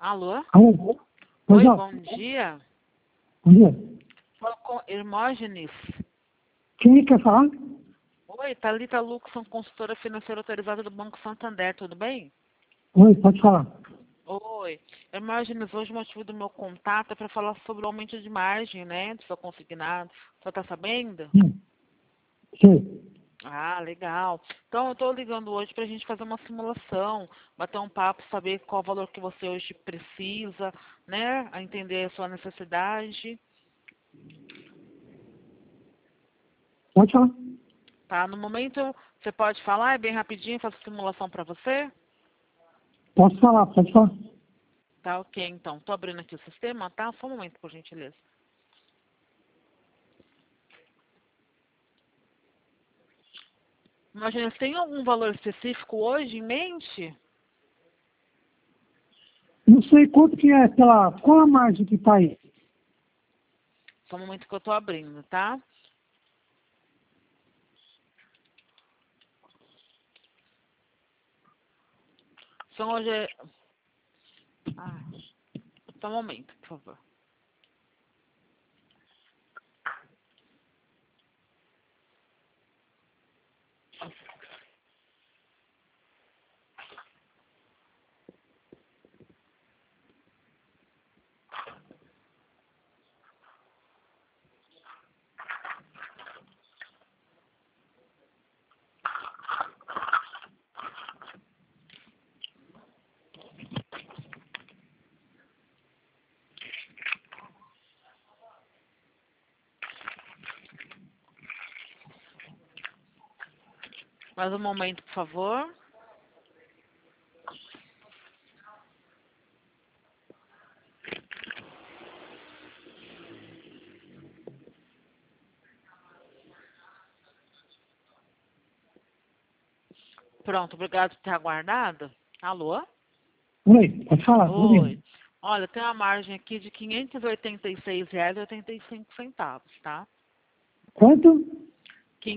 Alô? Alô? Oi, Pois não. bom dia. Bom dia. Fala com Hermógenes. Quem quer falar? Oi, Thalita Luxon, consultora financeira autorizada do Banco Santander, tudo bem? Oi, pode falar. Oi. Hermógenes, hoje o motivo do meu contato é para falar sobre o aumento de margem, né, do seu consignado. Você está sabendo? Sim. Ah, legal. Então, eu estou ligando hoje para a gente fazer uma simulação, bater um papo, saber qual o valor que você hoje precisa, né, a entender a sua necessidade. Pode falar. Tá? No momento, você pode falar, é bem rapidinho, faço simulação para você. Posso falar, pode falar. Tá, ok, então. Estou abrindo aqui o sistema, tá? Só um momento, por gentileza. Imagina, você tem algum valor específico hoje em mente? Não sei quanto que é qual a margem que tá aí? Só um momento que eu estou abrindo, tá? Só hoje é... Ah, só um momento, por favor. Mais um momento, por favor. Pronto, obrigado por ter aguardado. Alô? Oi, pode falar, tô Oi. ouvindo. Olha, tem uma margem aqui de R$ 586,85, tá? Quanto? R$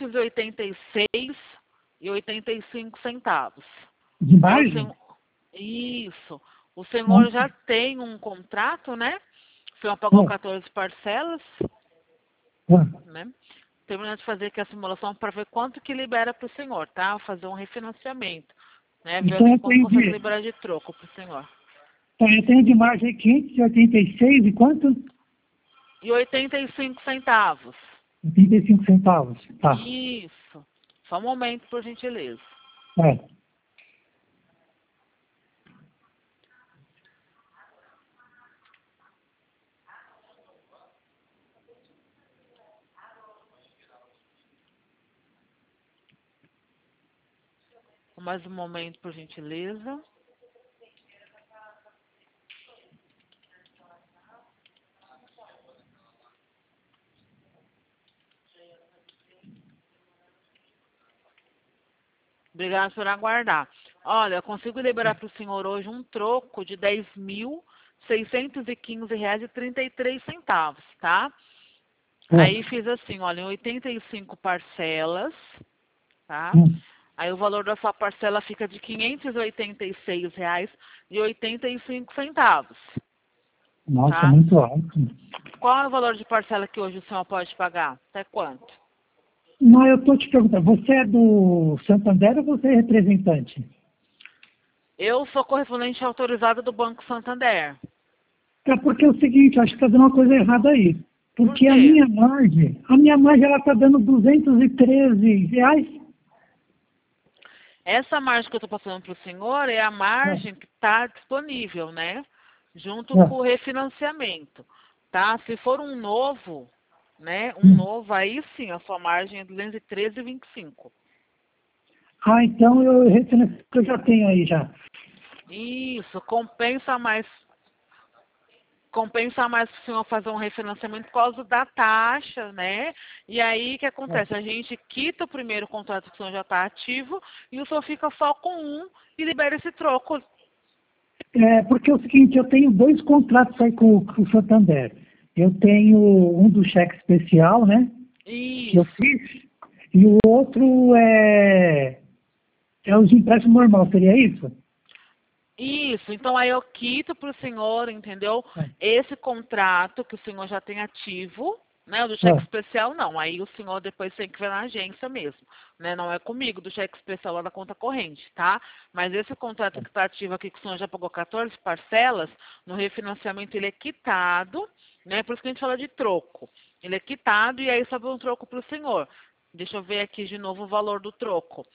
586,85. De Aí o margem? senhor... Isso. O senhor Nossa. já tem um contrato, né? O senhor pagou É. 14 parcelas, É. né? Terminando de fazer aqui a simulação para ver quanto que libera para o senhor, tá? Fazer um refinanciamento, né? Ver Então aqui eu quanto tenho consegue de, liberar de troco para o senhor. então eu tenho de margem 586 e quanto? E 85 centavos. 85 centavos. Tá. Isso. Só um momento, por gentileza. É. Mais um momento, por gentileza. Obrigada por aguardar. Olha, eu consigo liberar para o senhor hoje um troco de R$ 10.615,33, tá? Aí É. fiz assim, olha, em 85 parcelas, tá? Aí o valor da sua parcela fica de R$ 586,85, Nossa, tá? muito alto. Qual é o valor de parcela que hoje o senhor pode pagar? Até quanto? Não, eu tô te perguntando, você é do Santander ou você é representante? Eu sou correspondente autorizada do Banco Santander. É porque é o seguinte, acho que está dando uma coisa errada aí. Por Porque quê? a minha margem ela está dando R$ 213. Essa margem que eu estou passando para o senhor é a É, margem que está disponível, né? Junto com é. o refinanciamento, tá? Se for um novo, né? Um Hum. novo, aí sim, a sua margem é 213,25. Ah, então eu refinancio que eu já tenho aí já. Isso, compensa mais o senhor fazer um refinanciamento por causa da taxa, né? E aí, o que acontece? A gente quita o primeiro contrato que o senhor já está ativo e o senhor fica só com um e libera esse troco. É, porque é o seguinte, eu tenho dois contratos aí com o Santander. Eu tenho um do cheque especial, né? Que eu Isso. fiz, e o outro é os empréstimos normal, seria isso? Isso, então aí eu quito para o senhor, entendeu? É. Esse contrato que o senhor já tem ativo, né? O do cheque Ah, especial não. Aí o senhor depois tem que ver na agência mesmo, né? Não é comigo, do cheque especial lá da conta corrente, tá? Mas esse contrato que está ativo aqui, que o senhor já pagou 14 parcelas, no refinanciamento ele é quitado, né? Por isso que a gente fala de troco. Ele é quitado e aí sobe um troco para o senhor. Deixa eu ver aqui de novo o valor do troco.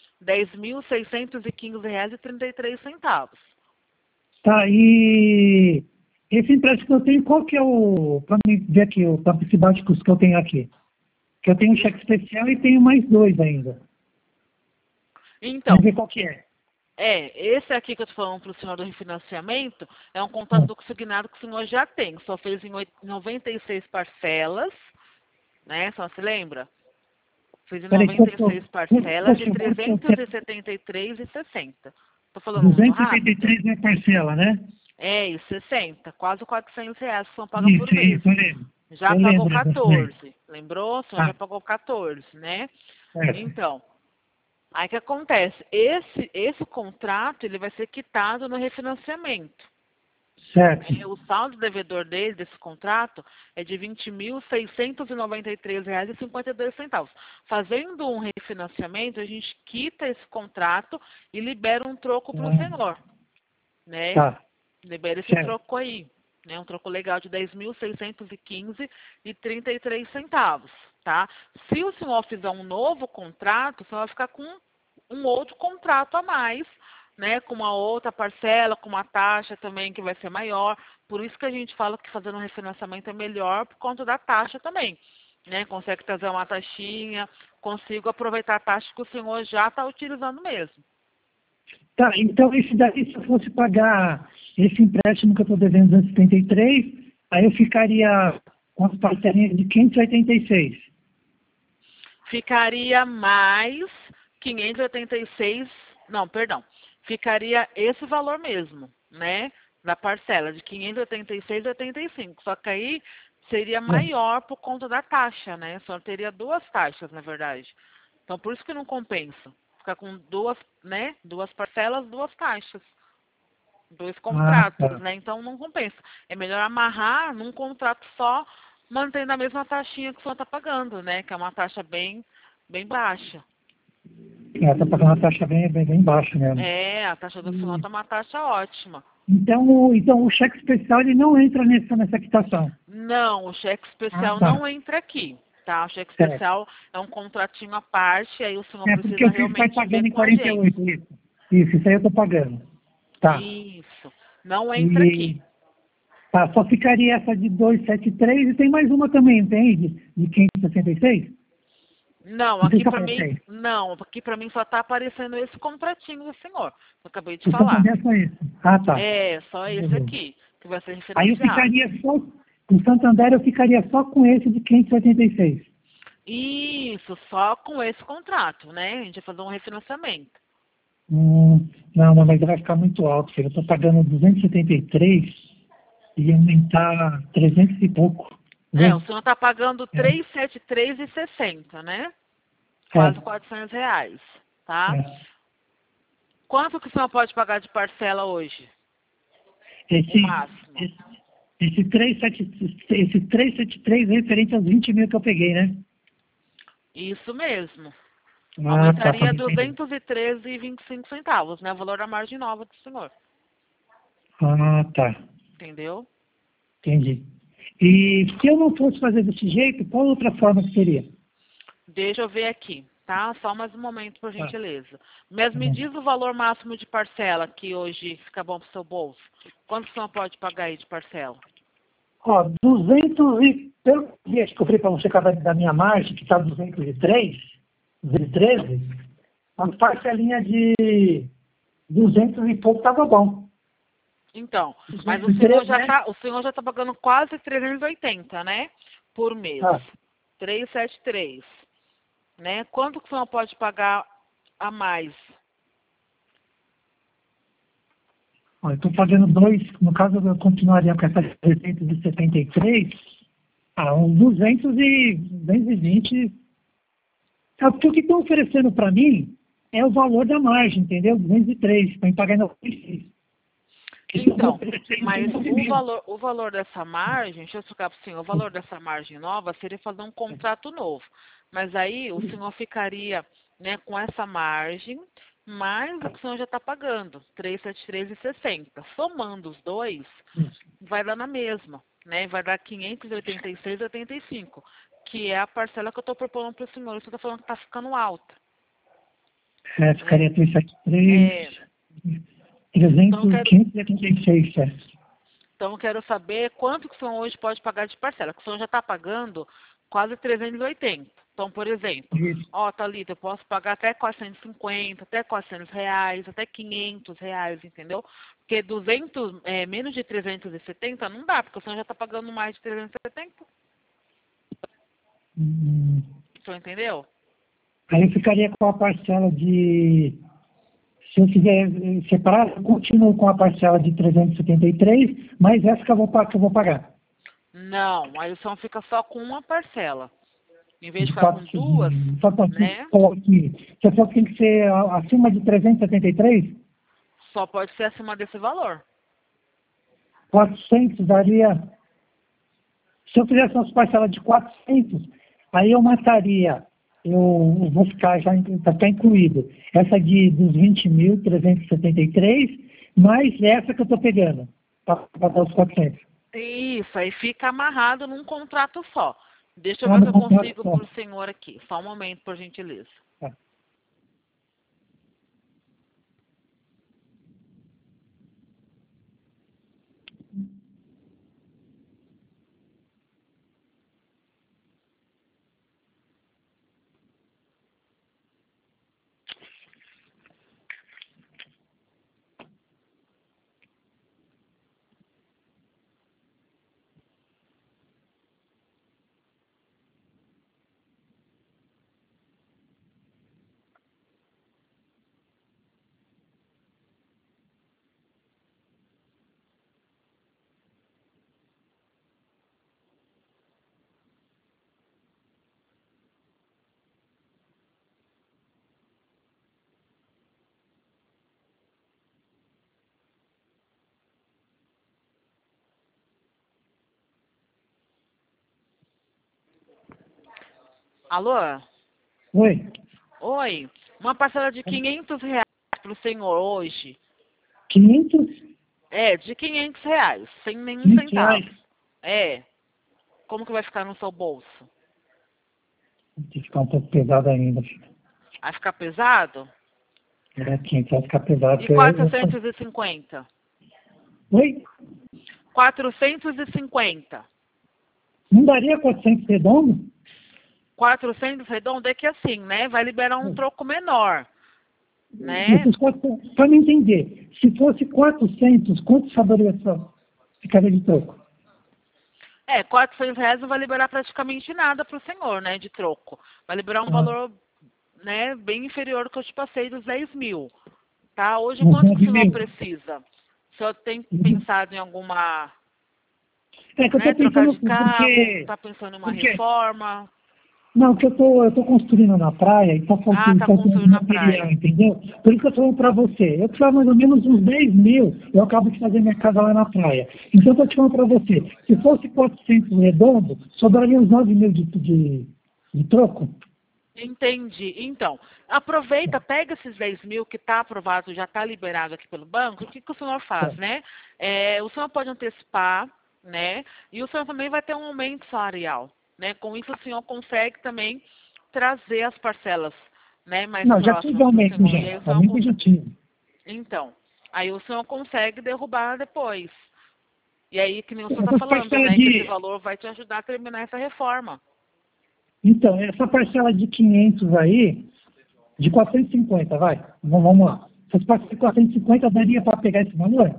R$ 10.615,33. tá, e esse empréstimo que eu tenho, qual que é o, para me ver aqui, o esse básicos que eu tenho aqui? Que eu tenho um cheque especial e tenho mais dois ainda. Então, Vamos ver qual que é. esse aqui que eu estou falando para o senhor do refinanciamento é um Ah, contrato consignado que o senhor já tem. Só fez em 96 parcelas, né? Só se lembra? Fez em peraí, 96 parcelas de quanto, 373,60. Estou falando muito rápido? 273 é parcela, né? E 60. Quase R$ 400 que o senhor paga por mês. Isso, eu lembro. Já Eu pagou lembro dessa daí. 14. Lembrou? O senhor já Ah, pagou 14, né? certo, Então, aí o que acontece? Esse contrato ele vai ser quitado no refinanciamento. certo. O saldo devedor dele, desse contrato, é de R$ 20.693,52. Fazendo um refinanciamento, a gente quita esse contrato e libera um troco para o Ah, senhor, né? tá, Libera esse certo. troco aí, né? Um troco legal de R$ 10.615,33, tá? Se o senhor fizer um novo contrato, o senhor vai ficar com um outro contrato a mais, né? Com uma outra parcela, com uma taxa também que vai ser maior. Por isso que a gente fala que fazendo um refinanciamento é melhor por conta da taxa também, né? Consegue trazer uma taxinha, consigo aproveitar a taxa que o senhor já está utilizando mesmo. Tá, então esse daí, se eu fosse pagar esse empréstimo que eu estou devendo 273, aí eu ficaria com as parcelinhas de 586. Ficaria mais 586, não, perdão. Ficaria esse valor mesmo, né? Da parcela de 586,85. Só que aí seria maior por conta da taxa, né? Só teria duas taxas, na verdade. Então por isso que não compensa. Ficar com duas, né? Duas parcelas, duas taxas. Dois Ah, contratos, tá. né? Então não compensa. É melhor amarrar num contrato só, mantendo a mesma taxinha que o senhor está pagando, né? Que é uma taxa bem baixa. Tá pagando uma taxa bem baixa mesmo. A taxa do senhor está uma taxa ótima. Então o cheque especial ele não entra nessa quitação. Não, o cheque Ah, especial tá. não entra aqui, tá? O cheque Certo. especial é um contratinho à parte, aí o senhor É porque precisa eu fiz vai realmente ver pagando em com a agência. 48, isso. Isso aí eu estou pagando. Tá. Isso. Não entra aqui. E tá, só ficaria essa de 273 e tem mais uma também, entende? De 566? Não, Não sei aqui se para mim, aparece aí. não, aqui para mim só está aparecendo esse contratinho do senhor. Que eu acabei de O falar. Santander é só isso. Ah, tá. Só esse Beleza. aqui, que vai ser Aí eu refinanciado. ficaria só, no Santander eu ficaria só com esse de 586. Isso, só com esse contrato, né? A gente vai fazer um refinanciamento. Não, mas vai ficar muito alto, filho. Eu estou pagando 273 e ia aumentar 300 e pouco. Viu? O senhor está pagando É, 373,60, né? é, Quase R$ 400, tá? é. Quanto que o senhor pode pagar de parcela hoje? O Esse, máximo. esse, esse 373 é referente aos 20 mil que eu peguei, né? Isso mesmo. Ah, tá, Aumentaria pode entender. 213,25 centavos, né? O valor da margem nova do senhor. Ah, tá, Entendeu? entendi. E se eu não fosse fazer desse jeito, qual outra forma que seria? Deixa eu ver aqui, tá? Só mais um momento, por Tá, gentileza. Mas tá me bom. diz o valor máximo de parcela que hoje fica bom pro seu bolso. Quanto o senhor pode pagar aí de parcela? Ó, 200 e... Pelo que eu falei para você da minha margem, que está 203, 213, uma parcelinha de 200 e pouco estava bom. Então, mas 203, né? o senhor já tá pagando quase 380, né? Por mês. Ah, 373, né? Quanto que o senhor pode pagar a mais? ó, eu estou pagando dois, no caso eu continuaria com essa 373, uns 220. Porque o que estão oferecendo para mim é o valor da margem, entendeu? 203, para pagar em 96. Então, mas o valor dessa margem, deixa eu explicar para o senhor, o valor dessa margem nova seria fazer um contrato novo. Mas aí o senhor ficaria, né, com essa margem, mais o que o senhor já está pagando, 373,60. Somando os dois, vai dar na mesma, né? Vai dar 586,85, que é a parcela que eu estou propondo para o senhor. O senhor está falando que está ficando alta. Ficaria 373, 586, certo? Então, eu quero saber quanto que o senhor hoje pode pagar de parcela, que o senhor já está pagando quase 380. Então, por exemplo, Thalita, eu posso pagar até 450, até R$ 400, até R$ 500, entendeu? Porque menos de 370 não dá, porque o senhor já está pagando mais de 370. O senhor entendeu? Aí eu ficaria com a parcela de... Se eu fizer separar, eu continuo com a parcela de 373, mais essa que eu vou pagar. Não, aí o senhor fica só com uma parcela. Em vez de ficar com duas, né? Você falou que tem que ser acima de 373? Só pode ser acima desse valor. 400 daria... Se eu fizesse uma parcela de 400, aí eu mataria... Eu vou ficar já está incluído. Essa dos 20.373, mais essa que eu estou pegando, para dar os 400. Isso, aí fica amarrado num contrato só. Deixa eu ver o que eu consigo para o senhor aqui. Só um momento, por gentileza. Tá. Alô? Oi. Oi. Uma parcela de R$ 500 para o senhor hoje. 500? De R$ 500, sem nenhum centavo. Como que vai ficar no seu bolso? Vai ficar um pouco pesado ainda. Vai ficar pesado? 500 vai ficar pesado. E 450? Oi? 450. Não daria 400 redondo? 400 redondo é que assim, né? Vai liberar um troco menor, né? Para me entender, se fosse 400, quanto ficaria de troco? R$ 400 não vai liberar praticamente nada para o senhor, né? De troco. Vai liberar um valor, né? Bem inferior ao que eu te passei dos 10 mil. Tá? Hoje, quanto que o senhor precisa? O senhor tem pensado em alguma... Que eu estou pensando trocar de carro? Está pensando em uma reforma? Não, que eu tô construindo na praia e tá faltando construindo na material, praia. entendeu? Por isso que eu tô falando para você. Eu precisava mais ou menos uns 10 mil, eu acabo de fazer minha casa lá na praia. Então eu tô te falando para você, se fosse 400 redondo, sobraria uns 9 mil de troco? Entendi. Então, aproveita, pega esses 10 mil que está aprovado, já está liberado aqui pelo banco. O que o senhor faz, né? O senhor pode antecipar, né? E o senhor também vai ter um aumento salarial, né? Com isso o senhor consegue também trazer as parcelas, né? Mais Não, já próximas tive aumento do senhor. já. Aumento já tive. Então, aí o senhor consegue derrubar depois. E aí, que nem o senhor está falando, né? Que esse valor vai te ajudar a terminar essa reforma. Então, essa parcela de 500 aí, de 450, vai. Vamos lá. Se fosse parcela de 450, daria para pegar esse valor?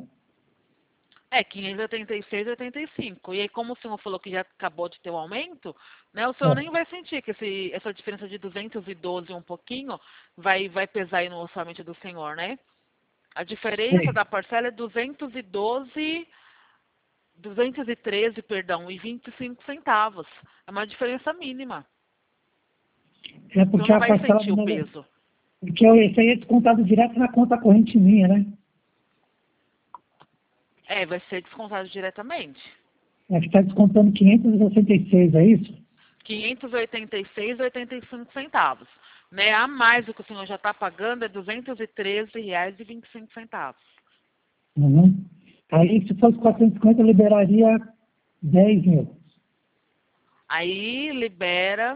586,85. E aí, como o senhor falou que já acabou de ter o aumento, né? O senhor nem vai sentir que essa diferença de 212 um pouquinho vai pesar aí no orçamento do senhor, né? A diferença da parcela é 213, perdão, e 25 centavos. É uma diferença mínima. É porque não a vai parcela sentir o peso. Porque esse aí é descontado direto na conta corrente minha, né? vai ser descontado diretamente. É que está descontando 566, é isso? 586,85 centavos. Né? A mais do que o senhor já está pagando é R$ 213,25. Uhum. Aí, se fosse 450, eu liberaria 10 mil. Aí libera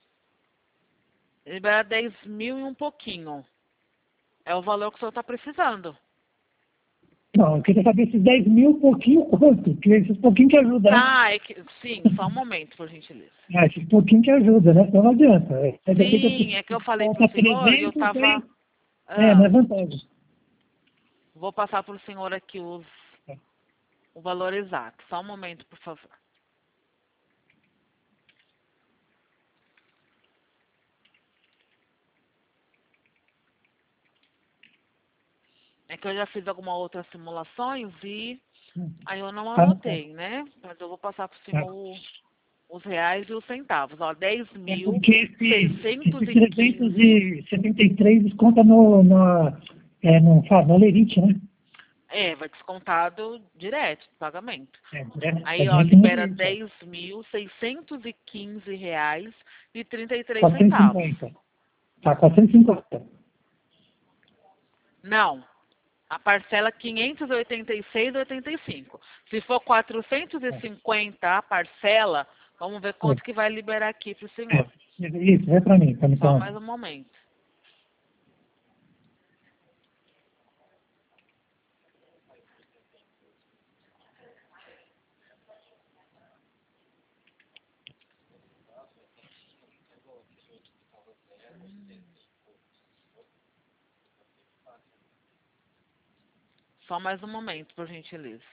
10 mil e um pouquinho. É o valor que o senhor está precisando. Não, eu queria saber esses 10 mil, pouquinho quanto? Que esses pouquinho que ajuda, né? Tá, sim, só um momento, por gentileza. Esses pouquinho que ajuda, né? Então não adianta. Sim, é que eu falei para o senhor e eu estava... Não é vantagem. Vou passar para o senhor aqui o valor exato. Só um momento, por favor. É que eu já fiz algumas outras simulações e aí eu não anotei, né? Mas eu vou passar para o senhor os reais e os centavos. Ó, 10.615. Porque esse 373 desconta no Lerite, né? Vai descontado direto do pagamento. Aí, ó, Direto no libera Lerite. R$ 10.615,33. 450. Tá, 450. Não. A parcela é 586,85. Se for 450 a parcela, vamos ver quanto que vai liberar aqui para o senhor. Isso, vê para mim. Só mais um momento. Só mais um momento, por gentileza.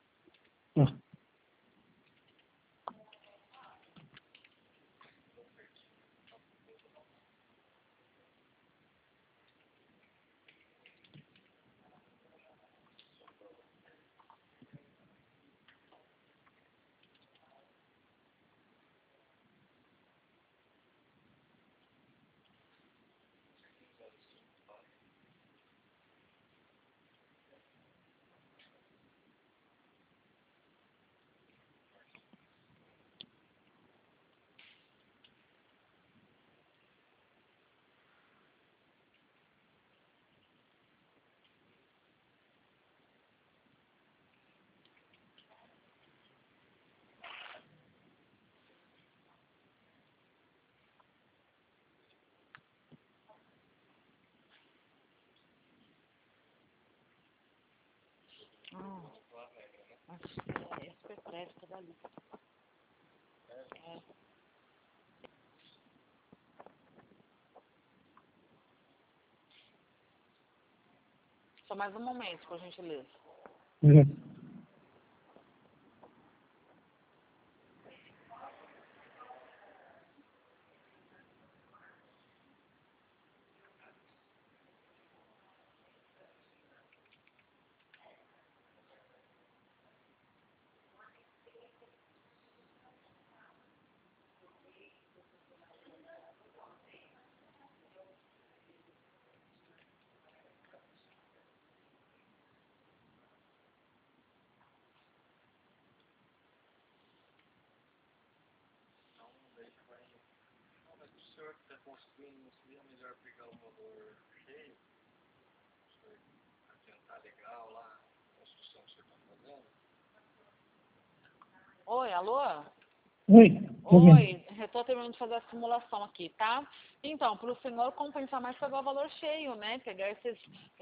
É super crédito dali. Só mais um momento, por gentileza. Conseguindo, seria melhor pegar o valor cheio, adiantar legal lá a construção que você está fazendo. Oi, alô? Oi. Oi, eu estou terminando de fazer a simulação aqui, tá? Então, para o senhor compensar mais pegar o valor cheio, né? Pegar esses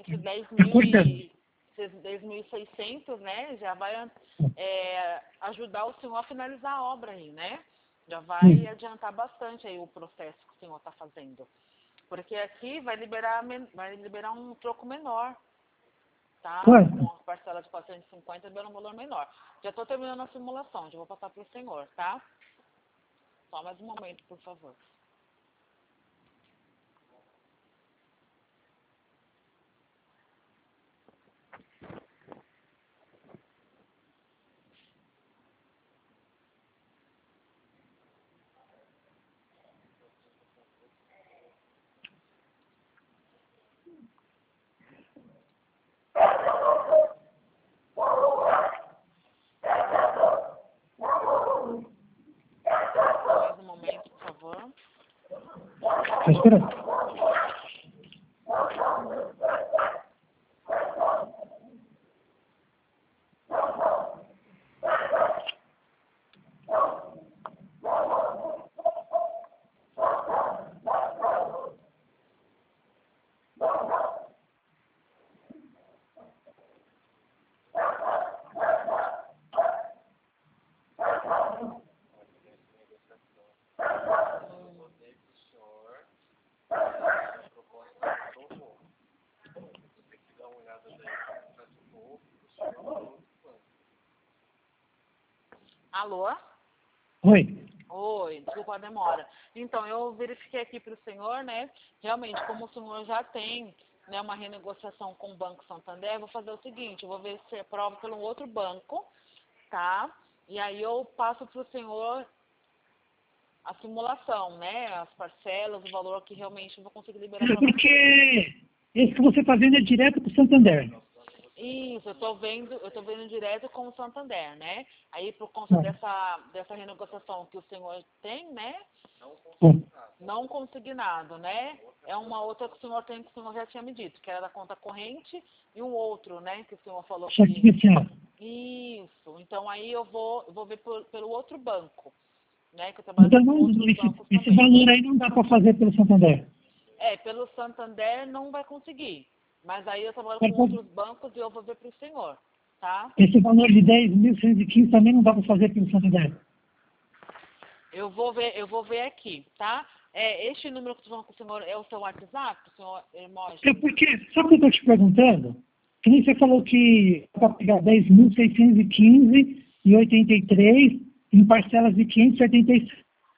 10.600, né? Já vai ajudar o senhor a finalizar a obra aí, né? Já vai adiantar bastante aí o processo que o senhor está fazendo. Porque aqui vai liberar um troco menor, tá? Com a parcela de 450 libera um valor menor. Já estou terminando a simulação, já vou passar para o senhor, tá? Só mais um momento, por favor. Tá esperando. Alô? Oi. Oi, desculpa a demora. Então, eu verifiquei aqui para o senhor, né? Realmente, como o senhor já tem, né, uma renegociação com o Banco Santander, eu vou fazer o seguinte, eu vou ver se aprova pelo outro banco, tá? E aí eu passo para o senhor a simulação, né? As parcelas, o valor que realmente eu vou conseguir liberar para você. Porque esse que você está vendo é direto para o Santander. Isso, eu tô vendo direto com o Santander, né? Aí por conta dessa renegociação que o senhor tem, né? Não consignado, né? É uma outra que o senhor tem, que o senhor já tinha me dito, que era da conta corrente, e um outro, né? Que o senhor falou que... Cheque especial. Isso, então aí eu vou ver pelo outro banco, né? Que eu trabalho Então, com não, outros esse bancos também. valor aí não dá para fazer pelo Santander. Pelo Santander não vai conseguir. Mas aí eu trabalho Mas com outros bancos e eu vou ver para o senhor, tá? esse valor de 10.115 também não dá para fazer pelo Santander. Eu vou ver aqui, tá? Este número que eu estou falando com o senhor é o seu WhatsApp, o senhor Hermógenes? É porque, sabe o que eu estou te perguntando? Que nem você falou que para pegar 10.615,83 em parcelas de 575.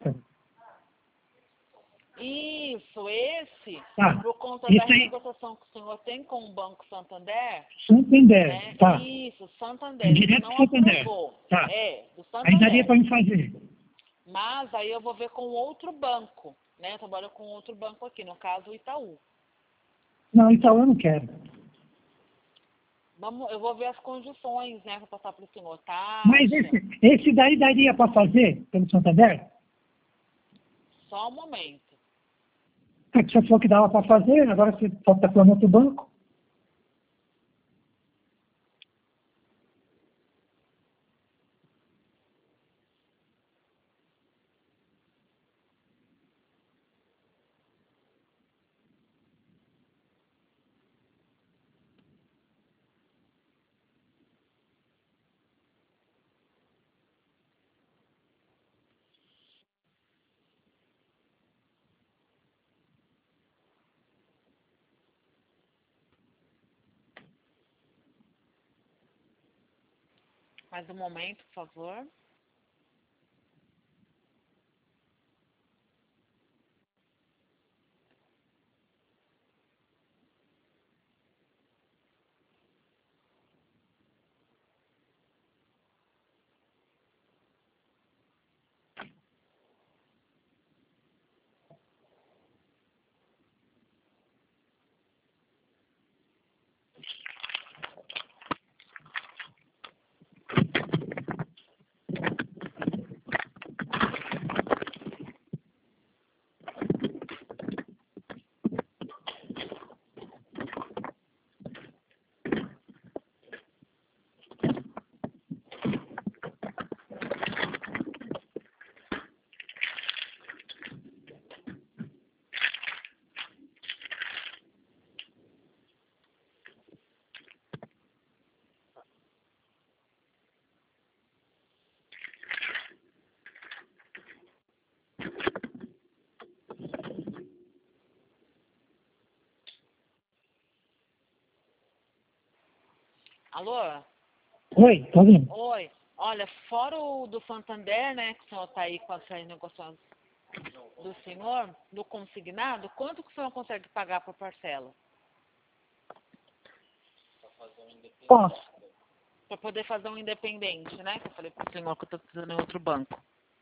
Isso, esse, Tá. por conta Isso da aí, renegociação que o senhor tem com o Banco Santander, Santander. né? Tá. Isso, Santander, É ele direto não do Santander. aprovou. Tá. Do Aí daria Santander. para me fazer. Mas aí eu vou ver com outro banco, né? Eu trabalho com outro banco aqui, no caso o Itaú. Não, então eu não quero. Eu vou ver as condições, né, para passar para o senhor, tá? Mas esse daí daria para fazer pelo Santander? Só um momento. É que você falou que dava para fazer, agora você está falando outro banco. Mais um momento, por favor. Alô? Oi, tá vendo? Oi. Olha, fora o do Santander, né, que o senhor está aí com essa negociação do senhor, do consignado, quanto que o senhor consegue pagar por parcela? Posso. Para poder fazer um independente, né? Que eu falei para o senhor que eu estou precisando em outro banco.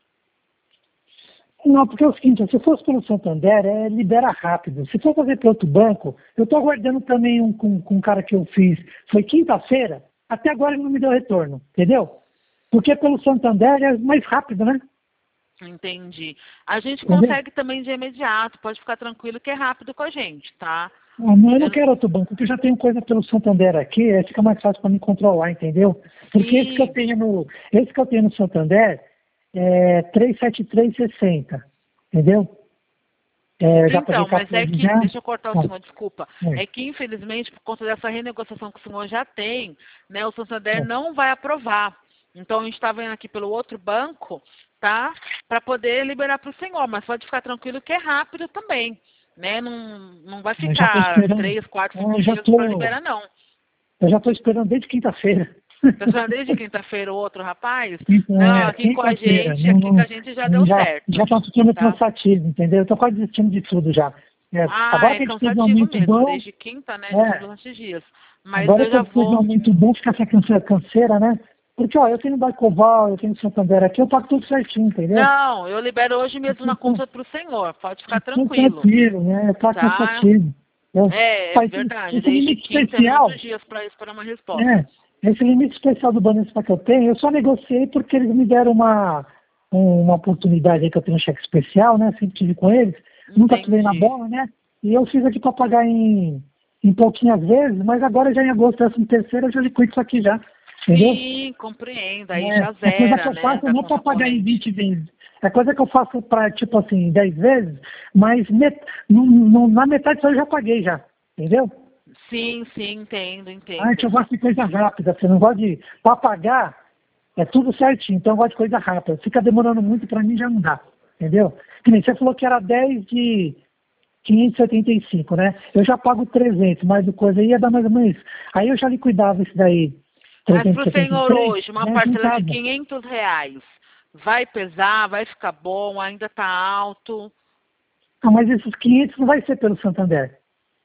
Não, porque é o seguinte, se fosse pelo Santander, libera rápido. Se for fazer para outro banco, eu estou aguardando também com um cara que eu fiz. Foi quinta-feira, até agora ele não me deu retorno, entendeu? Porque pelo Santander é mais rápido, né? Entendi. A gente Entendeu? consegue também de imediato, pode ficar tranquilo que é rápido com a gente, tá? Não, eu não quero outro banco, porque eu já tenho coisa pelo Santander aqui, aí fica mais fácil para me controlar, entendeu? Porque esse que eu Sim. tenho no Santander é 373,60, entendeu? Já paguei Então, mas é 14 que, já. deixa eu cortar o senhor, desculpa. É. É que, infelizmente, por conta dessa renegociação que o senhor já tem, né, o Santander É. não vai aprovar. Então, a gente está vendo aqui pelo outro banco, tá? Para poder liberar para o senhor, mas pode ficar tranquilo que é rápido também, né? Não vai Eu já estou ficar esperando. 3, 4, Eu 5 já dias para liberar, não. estou esperando desde quinta-feira. Tá falando desde quinta-feira o outro rapaz? Então, Não, aqui com a quinta-feira. gente, aqui com a gente já deu certo. Já está ficando Tá? cansativo, entendeu? Eu estou quase desistindo de tudo já. Ah, Agora é que a gente teve um cansativo aumento mesmo, bom, desde quinta, né? Já são é, bastantes dias. Mas agora eu que já eu teve um vou. aumento bom, fica essa canseira, né? Porque, ó, eu tenho Daicoval, eu tenho Santander aqui, eu pago tudo certinho, entendeu? Não, eu libero hoje mesmo na conta pro senhor. Pode ficar Tudo tranquilo. tranquilo, né? Tá Tá? cansativo. É Pai, verdade. esse Desde limite quinta é especial, muitos dias para esperar uma resposta. esse limite especial do Banespa que eu tenho, eu só negociei porque eles me deram uma oportunidade aí que eu tenho um cheque especial, né? Sempre tive com eles, nunca pisei na Entendi. bola, né? E eu fiz aqui para pagar em pouquinhas vezes, mas agora já em agosto, 13º, eu já liquido isso aqui já, entendeu? Sim, compreendo. Aí já É coisa que zera, eu né? faço Da não para conta pagar em corrente. 20 vezes. É coisa que eu faço para, tipo assim, 10 vezes, mas na metade só eu já paguei já, entendeu? Sim, sim, entendo, Ah, eu entendo. gosto de coisa rápida, você não gosta de. Para pagar, é tudo certinho, então eu gosto de coisa rápida. Fica demorando muito, para mim já não dá, entendeu? Que nem você falou que era 10 de 575, né? Eu já pago 300, mas o coisa ia dar mais ou menos isso. Aí eu já liquidava isso daí, Mas para o senhor 373, hoje, uma já parcela de juntava. R$ 500, vai pesar, vai ficar bom, ainda está alto? Ah, mas esses 500 não vai ser pelo Santander.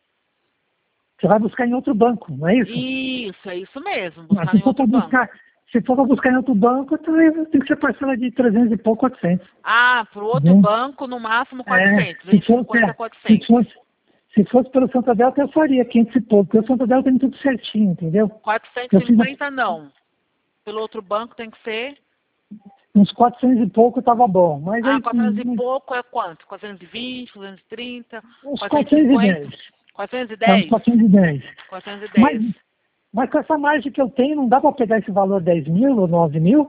Você vai buscar em outro banco, não é isso? Isso, é isso mesmo, Ah, buscar em outro banco. se for para buscar em outro banco, também tem que ser parcela de 300 e pouco, 400. Ah, para o outro Entendeu? banco, no máximo É, 400, 250 a se 400. fosse, se fosse pelo Santander, até eu faria 500 e pouco, porque o Santander tem tudo certinho, entendeu? Eu fiz 450 não. Pelo outro banco tem que ser. uns 400 e pouco, estava bom. Mas Ah, aí, 400 e pouco é quanto? 420, 430, uns 450? 410. É uns 410? 410. Mas, 410. mas com essa margem que eu tenho, não dá para pegar esse valor 10 mil ou 9 mil?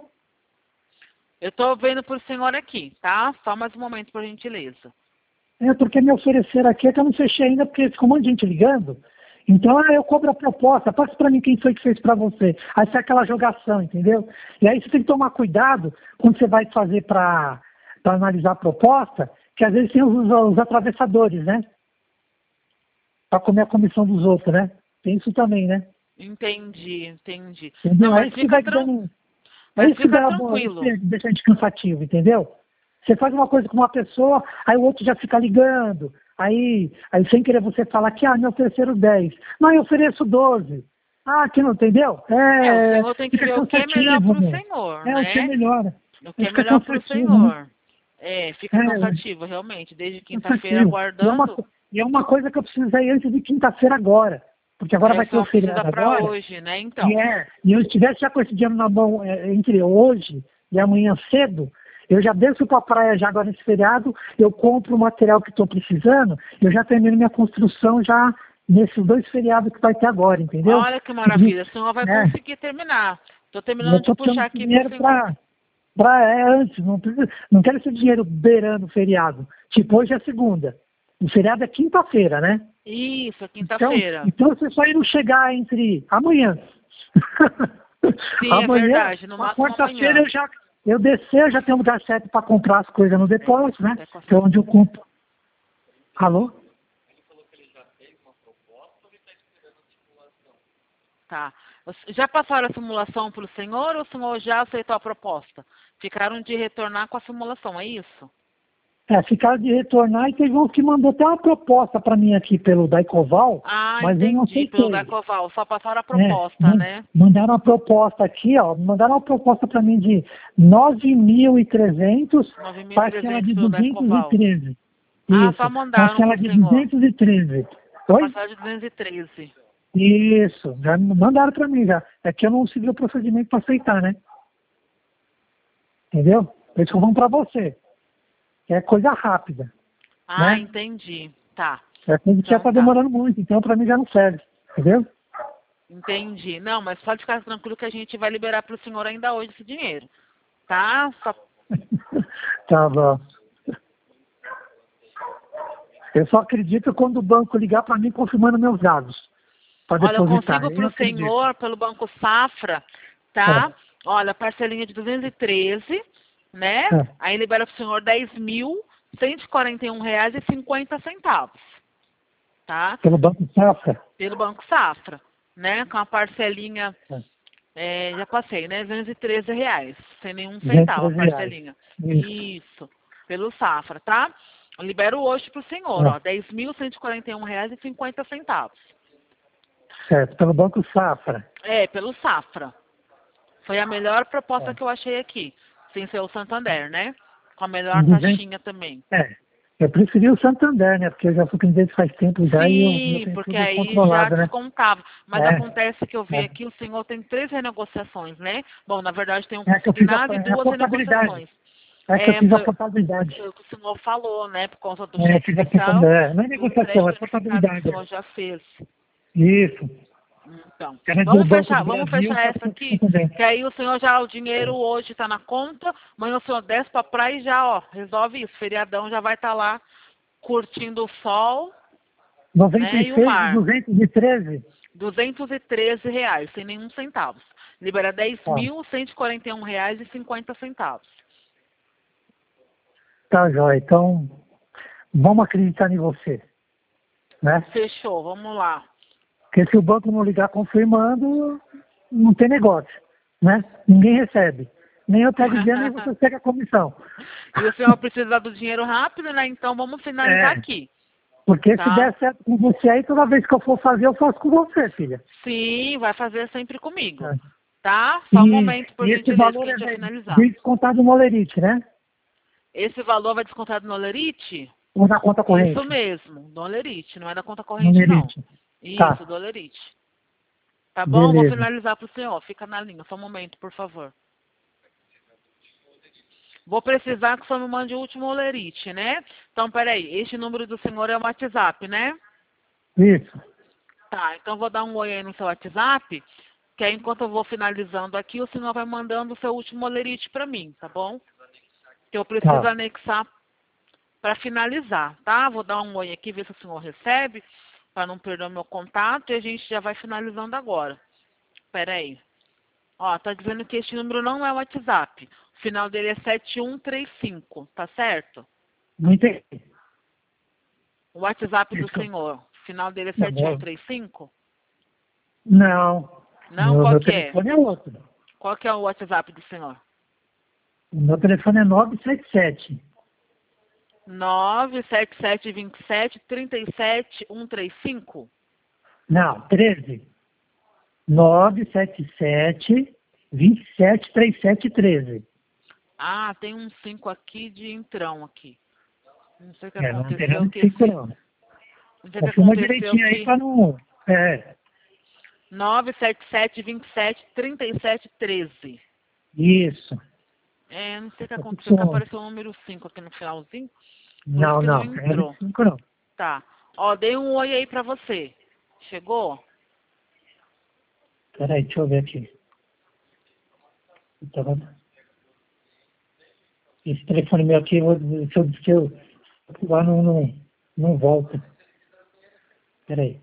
Eu estou vendo por senhor aqui, tá? Só mais um momento, por gentileza. É, porque me ofereceram aqui, é que eu não fechei ainda, porque ficou um monte de gente ligando. Então, eu cobro a proposta, passa para mim quem foi que fez para você. Aí sai aquela jogação, entendeu? E aí você tem que tomar cuidado quando você vai fazer para analisar a proposta, que às vezes tem os atravessadores, né? Para comer a comissão dos outros, né? Tem isso também, né? Entendi, entendi. Não, Entendeu? É mas isso que vai fica, dando. É mas isso que fica dá, tranquilo. deixa a gente cansativo, entendeu? Você faz uma coisa com uma pessoa, aí o outro já fica ligando. Aí sem querer você fala que, me ofereceram 10. Não, eu ofereço 12. Ah, que não entendeu? O senhor tem que Fica ver o que é melhor cansativo, para o meu. senhor, É o que é né? melhor. O que é Fica melhor para o cansativo, né? senhor. É, fica É, cansativo, realmente. Desde quinta-feira cansativo. aguardando. E é uma coisa que eu precisei antes de quinta-feira agora. Porque agora Aí o vai ter o senhor precisa feriado para agora. hoje, né? Então. E eu estivesse já com esse dinheiro na mão entre hoje e amanhã cedo, eu já desço para a praia já agora nesse feriado, eu compro o material que estou precisando, eu já termino minha construção já nesses 2 feriados que vai ter agora, entendeu? Olha que maravilha. O senhor vai É, conseguir terminar. Estou eu terminando de estou puxar precisando de aqui para o dinheiro senhor. antes, não quero esse dinheiro beirando o feriado. Tipo, hoje é segunda. O feriado é quinta-feira, né? Isso, é Então, quinta-feira. você só ir não chegar entre amanhã. Sim, é Amanhã, verdade. No na máximo quarta-feira, amanhã. eu descer, eu já tenho um lugar certo para comprar as coisas no depósito, né? Até com a Que é onde eu compro. Alô? Tá. Já passaram a simulação para o senhor ou o senhor já aceitou a proposta? Ficaram de retornar com a simulação, é isso? Ficaram de retornar e teve um que mandou até uma proposta para mim aqui pelo Daicoval, Ah, mas eu não entendi. Pelo aceitei. Dacoval. Só passaram a É, proposta, né? mandaram uma proposta aqui, ó, mandaram uma proposta para mim de 9.300, parcela 9.300 de pelo Dacoval. 213. Ah, só Isso, mandaram para parcela o de senhor. 213. A Oi? passagem de 213. Isso, já mandaram para mim já. É que eu não segui o procedimento para aceitar, né? Entendeu? Por isso que eu vou para você. é coisa rápida. Ah, né? entendi. Tá. É coisa que já Então está tá. demorando muito, então para mim já não serve. Entendeu? Entendi. Não, mas pode ficar tranquilo que a gente vai liberar para o senhor ainda hoje esse dinheiro. Tá? Só... Tá bom. Eu só acredito quando o banco ligar para mim confirmando meus dados para Olha, eu depositar. consigo Eu para o acredito. senhor, pelo Banco Safra, tá? Olha, parcelinha de 213, né? É. Aí libera para o senhor R$ 10.141,50, tá? Pelo Banco Safra? Pelo Banco Safra, né? Com a parcelinha, já passei, né? R$ 213, sem nenhum centavo a 213 reais. parcelinha. Isso. Isso, pelo Safra, tá? Eu libero hoje para o senhor, ó, R$ 10.141,50. Certo, pelo Banco Safra. É, pelo Safra. Foi a melhor proposta que eu achei aqui, sem ser o Santander, né? Com a melhor 200, taxinha também. eu preferi o Santander, né? Porque eu já fui cliente faz tempo já e eu Sim, tenho porque tudo aí já controlado, né? descontava. Mas É, acontece que eu vi é. aqui, o senhor tem 3 renegociações, né? Bom, na verdade tem um É que eu fiz consignado e a 2 portabilidade. renegociações. É que eu É, fiz a foi portabilidade. o que o senhor falou, né? Por conta do É, eu cheque fiz a especial portabilidade. Não é e o negociação, é crédito unificado que o portabilidade. senhor já fez. Isso. Então, Era do vamos Banco do fechar, Brasil, só essa que eu aqui, também. que aí o senhor já, o dinheiro hoje está na conta, amanhã o senhor desce pra praia e já, ó, resolve isso. Feriadão já vai estar lá curtindo o sol, né, e o 96 de mar. 213? R$ 213, sem nenhum centavo. Libera Ó, R$ 10.141,50. tá, jóia. Então, vamos acreditar em você, né? Fechou, vamos lá. Porque se o banco não ligar confirmando, não tem negócio, né? Ninguém recebe. Nem eu pego dinheiro, nem você pega a comissão. E o senhor precisa do dinheiro rápido, né? Então vamos finalizar É, aqui, porque se tá? der certo com você aí, toda vez que eu for fazer, eu faço com você, filha. Sim, vai fazer sempre comigo, É. tá? Só um momento, por E esse gentileza, que valor a é gente vai finalizar. descontado no Olerite, né? Esse valor vai descontado no Olerite? Ou na conta Isso corrente? mesmo, do Olerite, não é da conta No corrente, não. Olerite. Isso, Tá, do Olerite. Tá bom? Vou beleza. finalizar pro senhor. Fica na linha, só um momento, por favor. Vou precisar que o senhor me mande o último Olerite, né? Então, peraí, este número do senhor é o WhatsApp, né? Isso. Tá, então vou dar um oi aí no seu WhatsApp, que aí enquanto eu vou finalizando aqui, o senhor vai mandando o seu último Olerite pra mim, tá bom? Que eu preciso Tá. anexar para finalizar, tá? Vou dar um oi aqui, ver se o senhor recebe, para não perder o meu contato, e a gente já vai finalizando agora. Espera aí. Ó, tá dizendo que este número não é o WhatsApp. O final dele é 7135, tá certo? Não entendi. O WhatsApp do Isso. senhor, o final dele é Não, meu- 7135? não. Não, qual Meu que é? telefone é outro. Qual que é o WhatsApp do senhor? O meu telefone é 977. 97727 37135? Não, 13. 977 273713. Ah, tem um 5 aqui de entrão aqui. Não sei o que Não tem aconteceu, nada de que 5 esse... não. Não sei o que Confirma aconteceu direitinho aí que... pra não... 97727 3713. Isso. É, não sei o que Tá aconteceu, que funcionando. apareceu o número 5 aqui no finalzinho, por isso Não, que não não. Tem nada entrou. de 5 não. Tá. Ó, dei um oi aí pra você. Chegou? Peraí, deixa eu ver aqui. Então, esse telefone meu aqui, se eu pular, não volta. Peraí.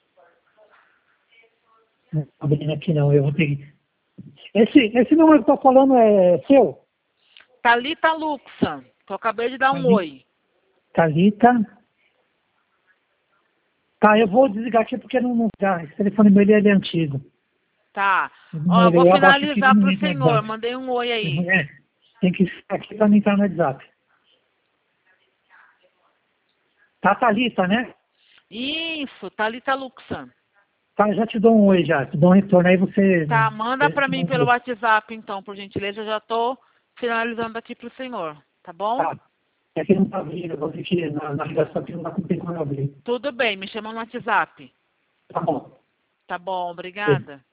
Não tá abrindo aqui não, eu vou ter que... Esse número que eu tô falando é seu? Thalita Luxan, que eu acabei de dar um Ali- oi. Thalita. Tá, eu vou desligar aqui porque não tá. Esse telefone meu ele é antigo. Tá. Ó, eu vou Eu abaixo aqui finalizar no pro senhor. WhatsApp. Mandei um oi aí. É, tem que estar aqui para me entrar no WhatsApp. Tá, Thalita, né? Isso, Thalita Luxan. Tá, eu já te dou um oi já. Te dou um retorno aí você... Tá, manda pra mim pelo WhatsApp, então, por gentileza. Eu já tô finalizando aqui pro senhor. Tá bom? Tá. É que não tá abrindo, eu vou ter que na ligação aqui não tá com tempo para abrir. Tudo bem, me chama no WhatsApp. Tá bom. Tá bom, obrigada.